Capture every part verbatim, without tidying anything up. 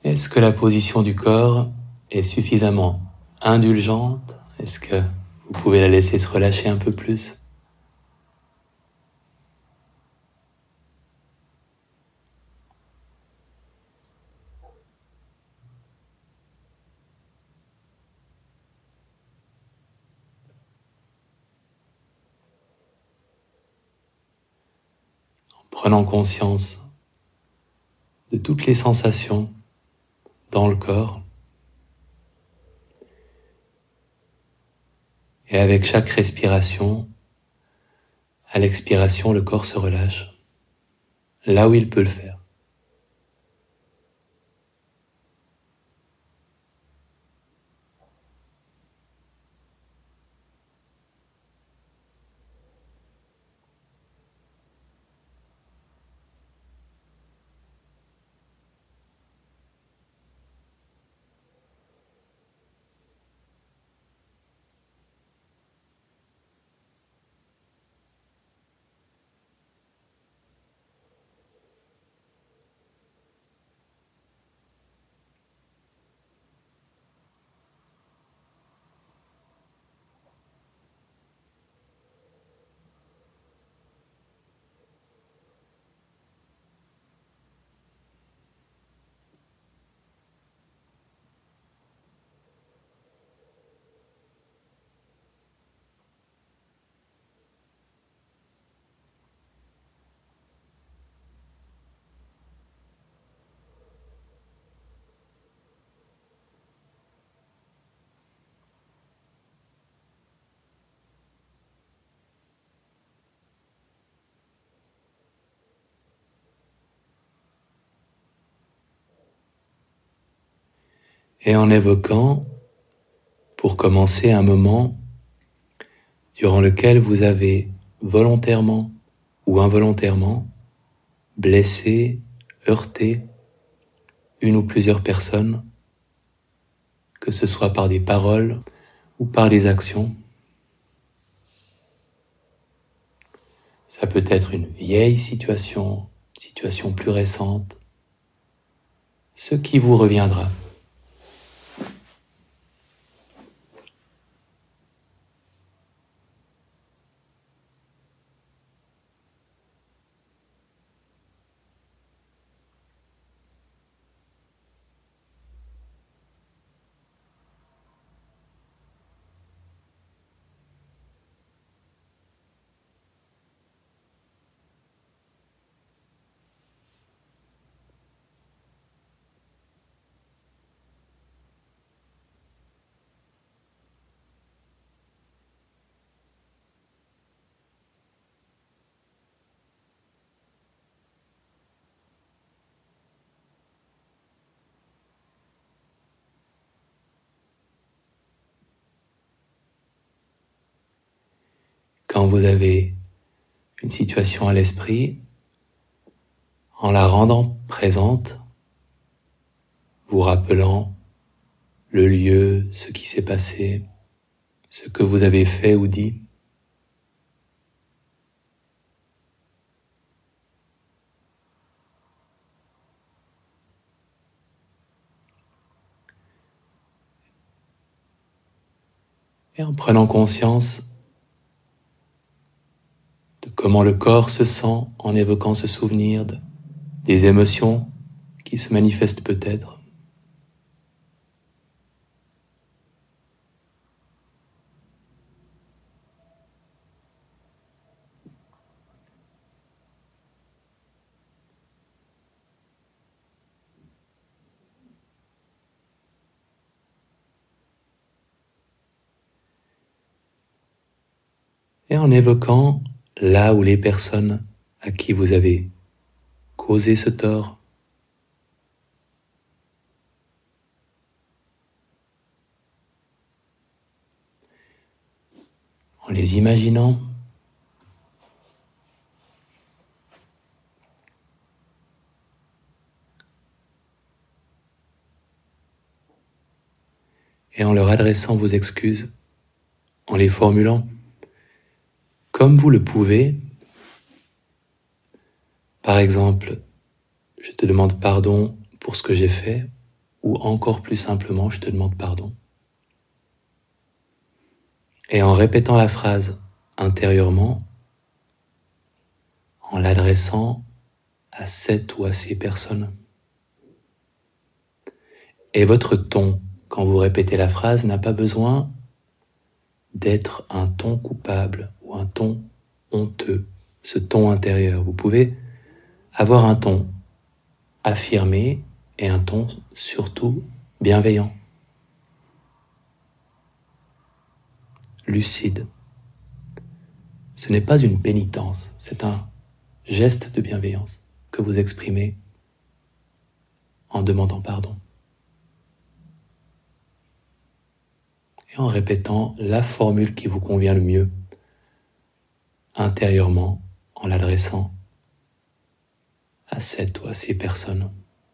Est-ce que la position du corps est suffisamment indulgente? Est-ce que vous pouvez la laisser se relâcher un peu plus? En prenant conscience de toutes les sensations dans le corps. Et avec chaque respiration, à l'expiration, le corps se relâche, là où il peut le faire. Et en évoquant, pour commencer, un moment durant lequel vous avez volontairement ou involontairement blessé, heurté une ou plusieurs personnes, que ce soit par des paroles ou par des actions. Ça peut être une vieille situation, une situation plus récente, ce qui vous reviendra. Quand vous avez une situation à l'esprit, en la rendant présente, vous rappelant le lieu, ce qui s'est passé, ce que vous avez fait ou dit, et en prenant conscience de comment le corps se sent en évoquant ce souvenir, de, des émotions qui se manifestent peut-être. Et en évoquant là où les personnes à qui vous avez causé ce tort, en les imaginant, et en leur adressant vos excuses, en les formulant comme vous le pouvez. Par exemple, je te demande pardon pour ce que j'ai fait, ou encore plus simplement, je te demande pardon. Et en répétant la phrase intérieurement, en l'adressant à cette ou à ces personnes. Et votre ton, quand vous répétez la phrase, n'a pas besoin d'être un ton coupable ou un ton honteux, ce ton intérieur. Vous pouvez avoir un ton affirmé et un ton surtout bienveillant, lucide. Ce n'est pas une pénitence, c'est un geste de bienveillance que vous exprimez en demandant pardon. Et en répétant la formule qui vous convient le mieux, intérieurement, en l'adressant à cette ou à ces personnes.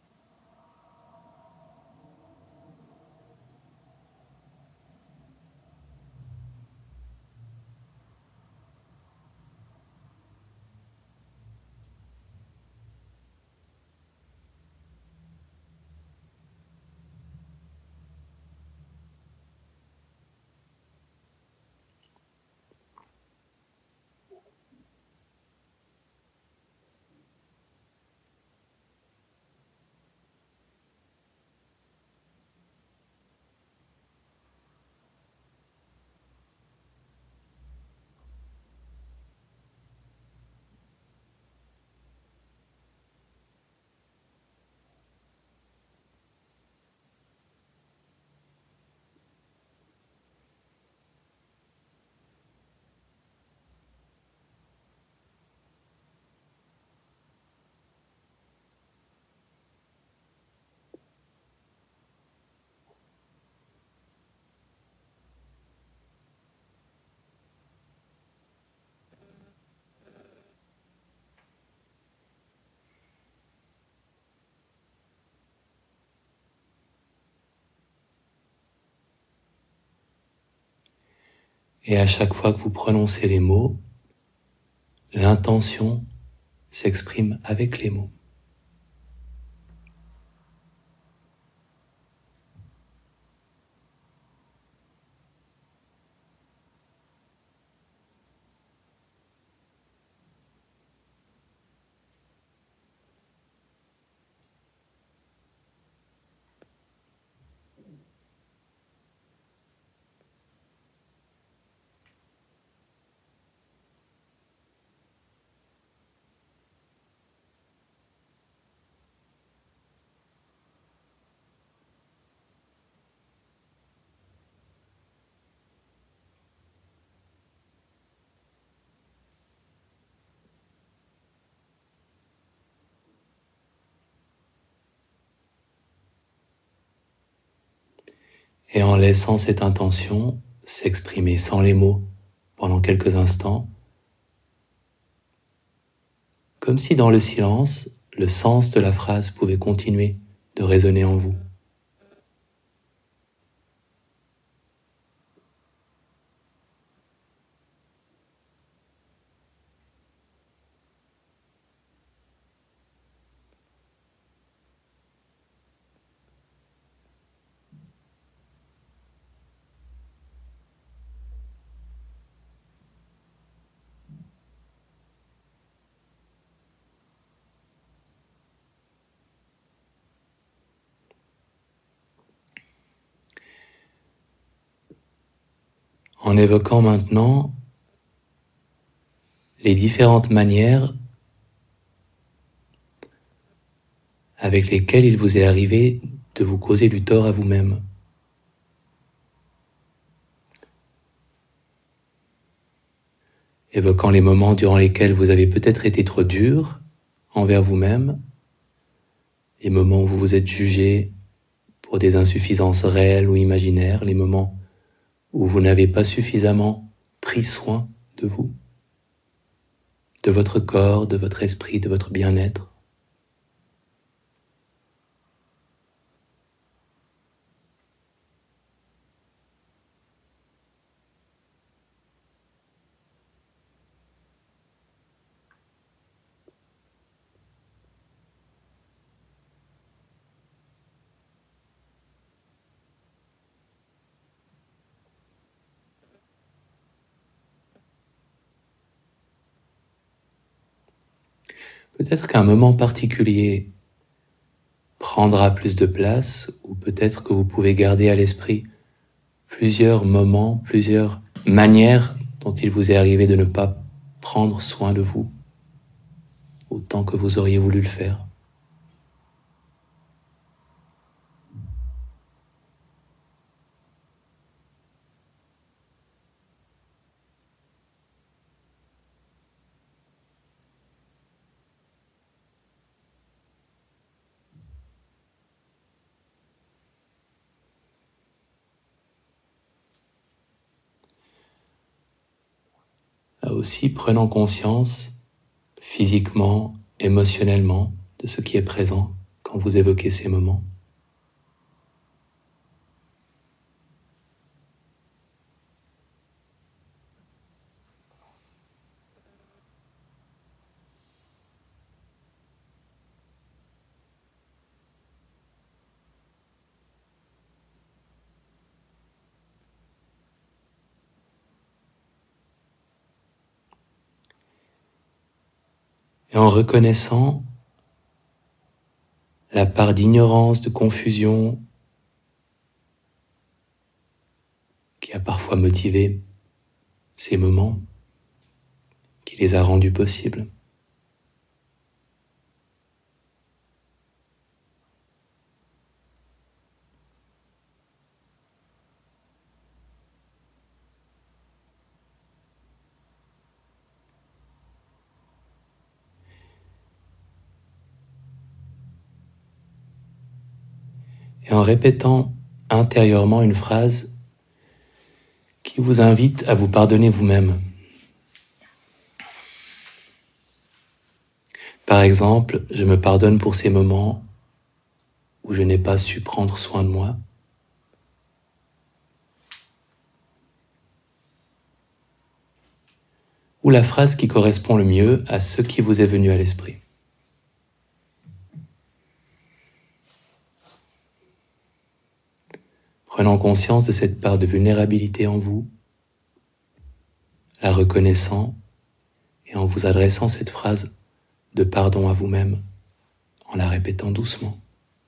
Et à chaque fois que vous prononcez les mots, l'intention s'exprime avec les mots. Et en laissant cette intention s'exprimer sans les mots pendant quelques instants, comme si dans le silence, le sens de la phrase pouvait continuer de résonner en vous. En évoquant maintenant les différentes manières avec lesquelles il vous est arrivé de vous causer du tort à vous-même. Évoquant les moments durant lesquels vous avez peut-être été trop dur envers vous-même, les moments où vous vous êtes jugé pour des insuffisances réelles ou imaginaires, les moments où vous n'avez pas suffisamment pris soin de vous, de votre corps, de votre esprit, de votre bien-être. Peut-être qu'un moment particulier prendra plus de place, ou peut-être que vous pouvez garder à l'esprit plusieurs moments, plusieurs manières dont il vous est arrivé de ne pas prendre soin de vous autant que vous auriez voulu le faire. Aussi, prenant conscience physiquement, émotionnellement de ce qui est présent quand vous évoquez ces moments. Et en reconnaissant la part d'ignorance, de confusion qui a parfois motivé ces moments, qui les a rendus possibles. Et en répétant intérieurement une phrase qui vous invite à vous pardonner vous-même. Par exemple, je me pardonne pour ces moments où je n'ai pas su prendre soin de moi. Ou la phrase qui correspond le mieux à ce qui vous est venu à l'esprit. Prenant conscience de cette part de vulnérabilité en vous, la reconnaissant et en vous adressant cette phrase de pardon à vous-même, en la répétant doucement.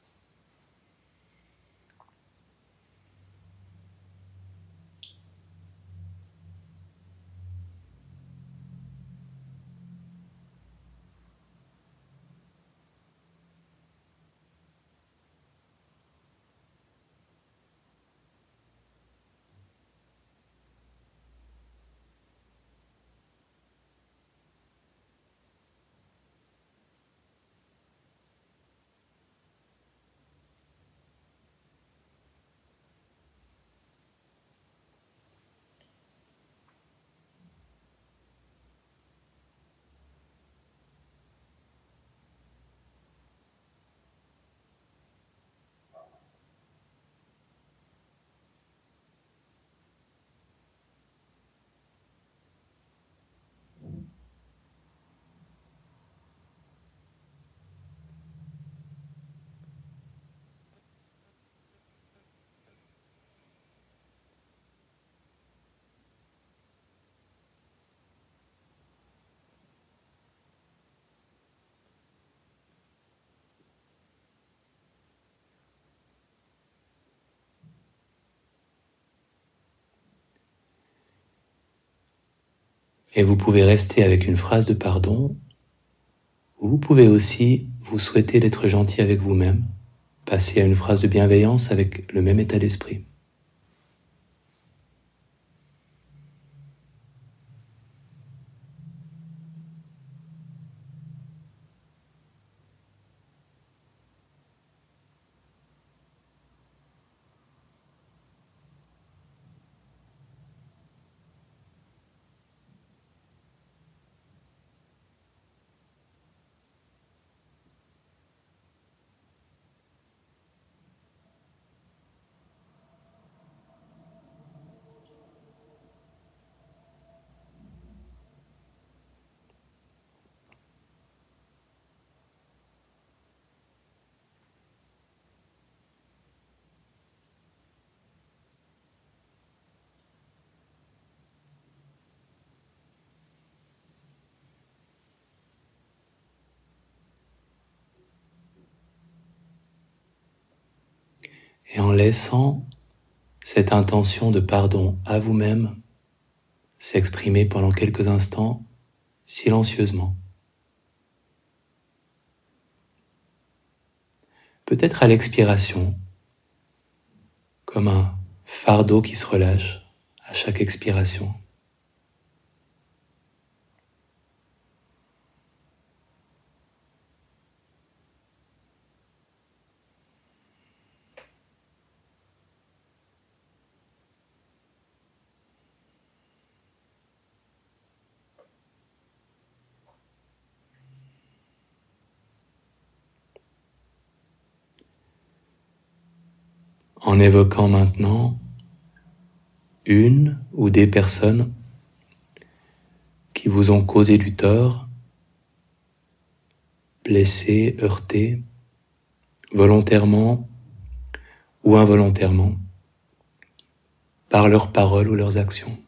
Et vous pouvez rester avec une phrase de pardon, ou vous pouvez aussi vous souhaiter d'être gentil avec vous-même, passer à une phrase de bienveillance avec le même état d'esprit. et en laissant cette intention de pardon à vous-même s'exprimer pendant quelques instants silencieusement. Peut-être à l'expiration, comme un fardeau qui se relâche à chaque expiration. En évoquant maintenant une ou des personnes qui vous ont causé du tort, blessé, heurté, volontairement ou involontairement, par leurs paroles ou leurs actions.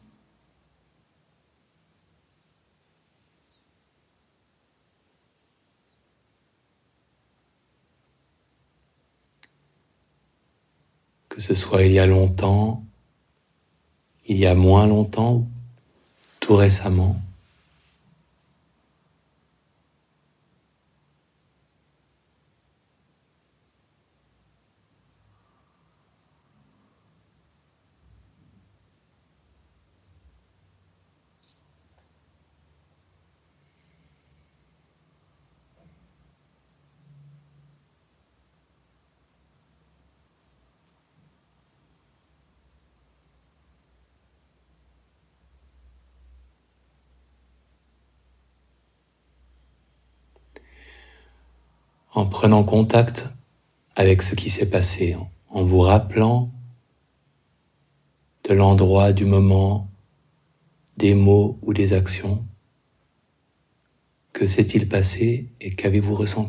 Que ce soit il y a longtemps, il y a moins longtemps, tout récemment. En prenant contact avec ce qui s'est passé, en vous rappelant de l'endroit, du moment, des mots ou des actions. Que s'est-il passé et qu'avez-vous ressenti ?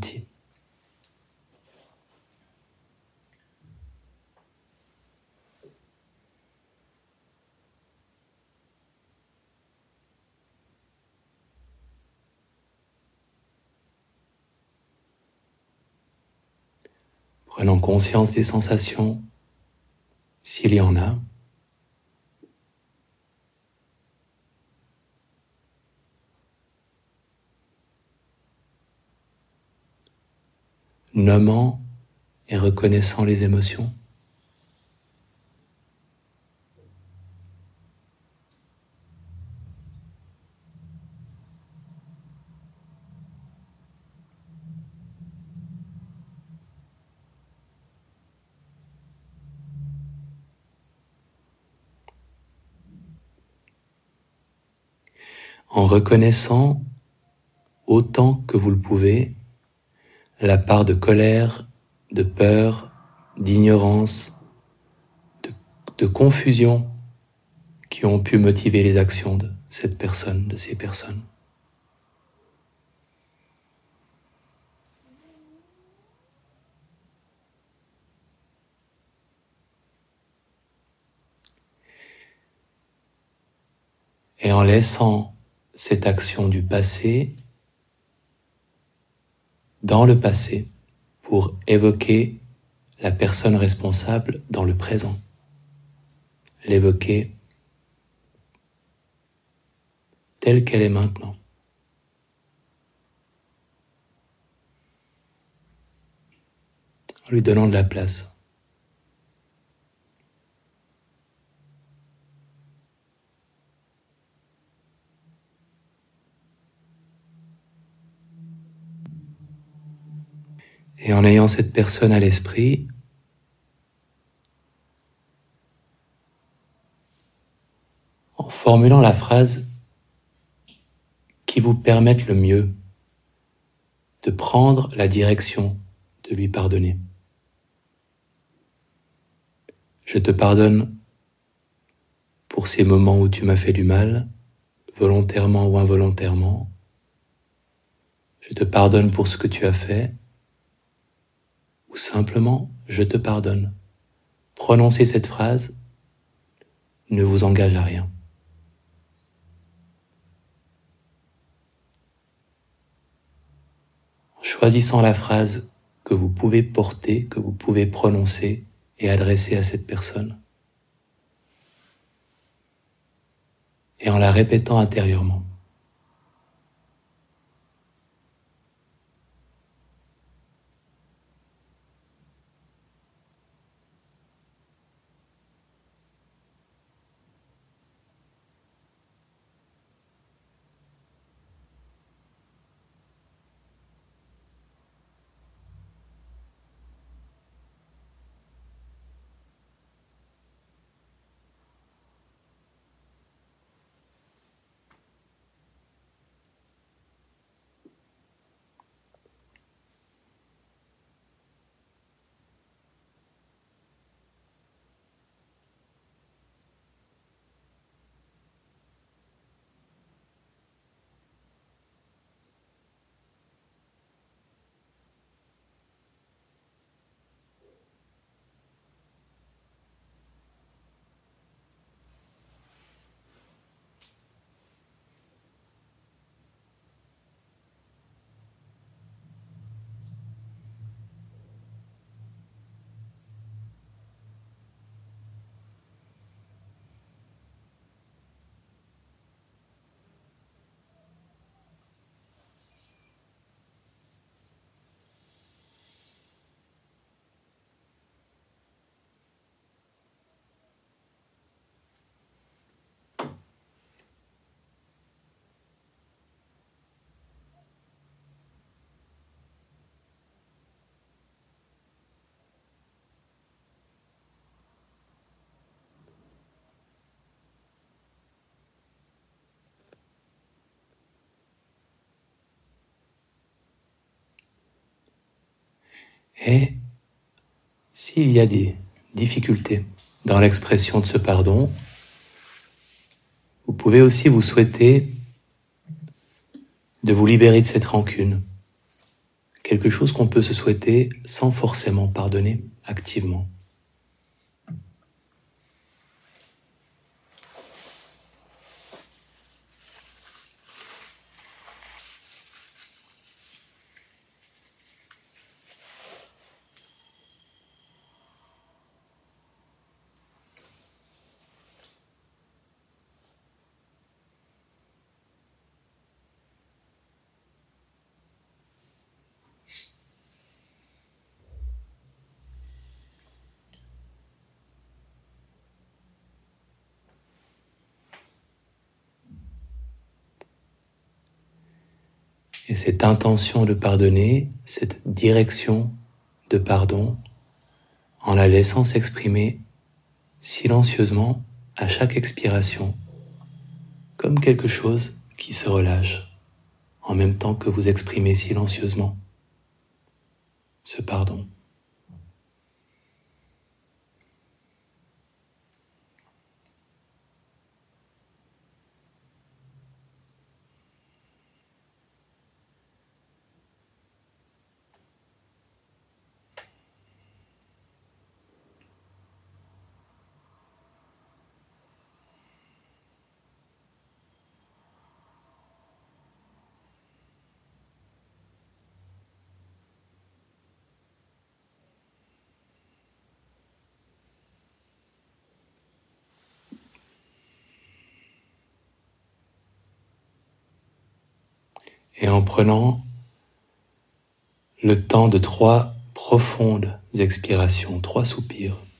Prenant conscience des sensations, s'il y en a. Nommant et reconnaissant les émotions. En reconnaissant autant que vous le pouvez la part de colère, de peur, d'ignorance, de, de confusion qui ont pu motiver les actions de cette personne, de ces personnes. Et en laissant cette action du passé dans le passé pour évoquer la personne responsable dans le présent. L'évoquer telle qu'elle est maintenant. En lui donnant de la place. Et en ayant cette personne à l'esprit, en formulant la phrase qui vous permette le mieux de prendre la direction de lui pardonner. Je te pardonne pour ces moments où tu m'as fait du mal, volontairement ou involontairement. Je te pardonne pour ce que tu as fait, ou simplement, je te pardonne. Prononcez cette phrase ne vous engage à rien. En choisissant la phrase que vous pouvez porter, que vous pouvez prononcer et adressée à cette personne. Et en la répétant intérieurement. Et s'il y a des difficultés dans l'expression de ce pardon, vous pouvez aussi vous souhaiter de vous libérer de cette rancune. Quelque chose qu'on peut se souhaiter sans forcément pardonner activement. Et cette intention de pardonner, cette direction de pardon, en la laissant s'exprimer silencieusement à chaque expiration, comme quelque chose qui se relâche, en même temps que vous exprimez silencieusement ce pardon. Et en prenant le temps de trois profondes expirations, trois soupirs,